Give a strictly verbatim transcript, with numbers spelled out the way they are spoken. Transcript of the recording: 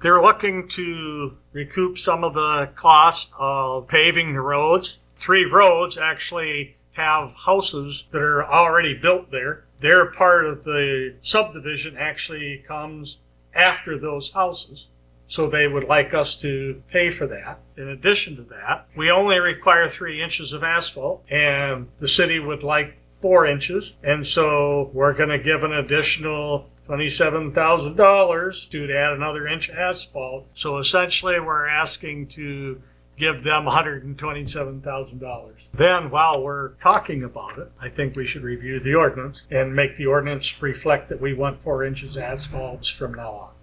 they're looking to recoup some of the cost of paving the roads. Three roads actually have houses that are already built there. Their part of the subdivision actually comes after those houses. So they would like us to pay for that. In addition to that, we only require three inches of asphalt, and the city would like four inches. And so we're going to give an additional twenty-seven thousand dollars to add another inch of asphalt. So essentially we're asking to give them one hundred twenty-seven thousand dollars. Then while we're talking about it, I think we should review the ordinance and make the ordinance reflect that we want four inches asphalt from now on.